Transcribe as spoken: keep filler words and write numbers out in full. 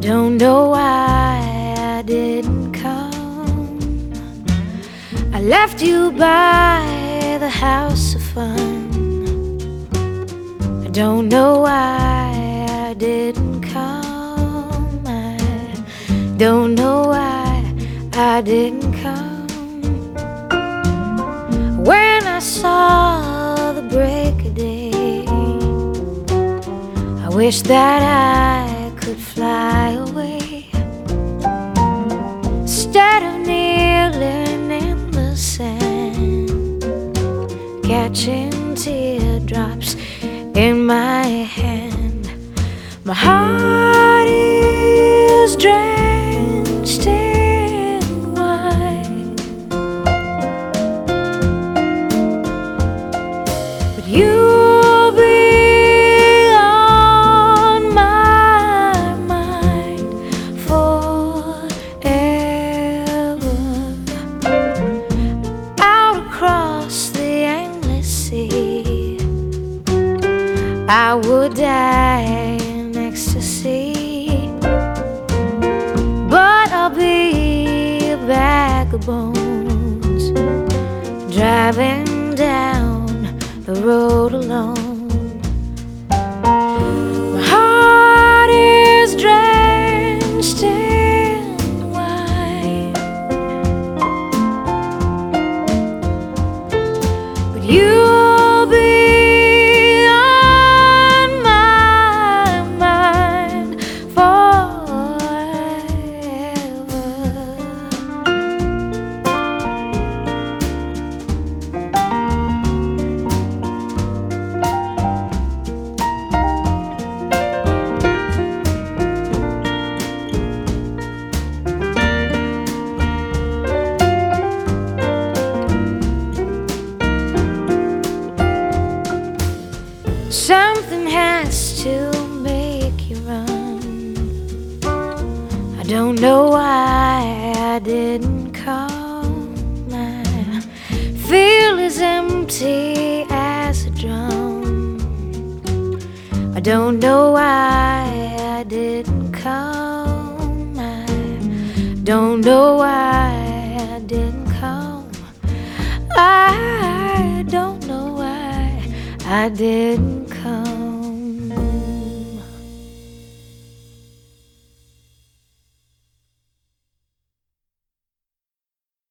don't know why I didn't come. I left you by the house of fun. I don't know why I didn't come. I don't know why I didn't come. When I saw the break of day, I wish that I could fly away instead of kneeling in the sand, catching teardrops in my hand. My heart is drenched in wine, but you'll be on my mind forever. Out across the endless sea, I would die in ecstasy, but I'll be a bag of bones driving down the road alone. My heart is drenched in wine, but you'll be something has to make you run. I don't know why I didn't come. I feel as empty as a drum. I don't know why I didn't come. I don't know why I didn't come. I don't know why I didn't